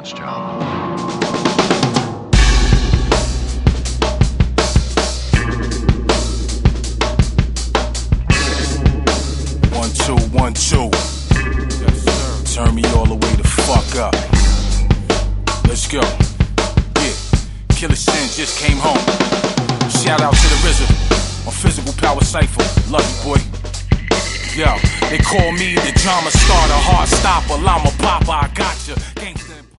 this job. One, two, 1, 2. Yes, sir. Turn me all the way the fuck up. Let's go. Yeah, Killer Sin just came home. Shout out to the RZA on Physical Power Cypher. Love you, boy. Yo, they call me the drama starter, heart stopper, llama popper. I gotcha.